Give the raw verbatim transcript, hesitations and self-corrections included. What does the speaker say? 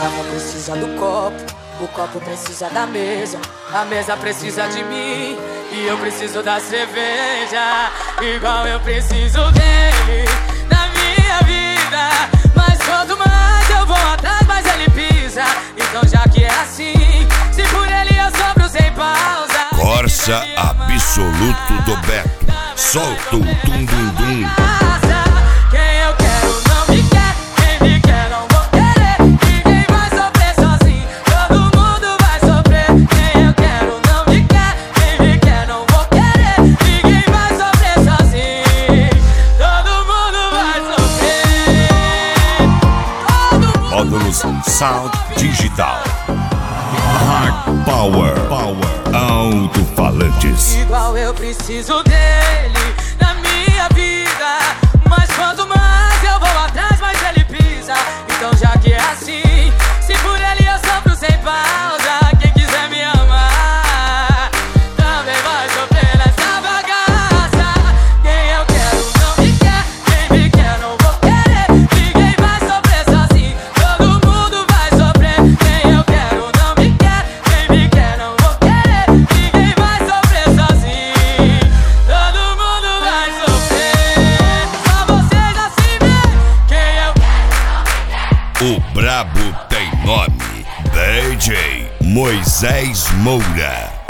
garrafa precisa do copo, o copo precisa da mesa, a mesa precisa de mim e eu preciso da cerveja. Igual eu preciso dele na minha vida, mas quanto mais eu vou atrás, mais ele pisa. Então já que é assim, se por ele eu sobro sem pausa. Corsa absoluto do Beto, solta o dum dum dum. Quem eu quero não me quer, quem me quer não vou querer. Ninguém vai sofrer sozinho, todo mundo vai sofrer. Quem eu quero não me quer, quem me quer não vou querer. Ninguém vai sofrer sozinho, todo mundo vai sofrer. Todo mundo. Módulos Sound Digital, Hard Power, Power, alto-falantes. Igual eu preciso dele na minha vida, mas quanto mais eu vou atrás, mais ele pisa. Então já que é assim, se por ele eu sofro sem pausa. Quem quiser me amar também vai sofrer nessa bagaça. Quem eu quero não me quer, quem me quer não vou querer. Ninguém vai sofrer sozinho, todo mundo vai sofrer. Quem eu quero não me quer, quem me quer não vou querer. Ninguém vai sofrer sozinho, todo mundo vai sofrer. Só vocês assim mesmo. Quem eu O brabo tem nome, D J Moisés Moura.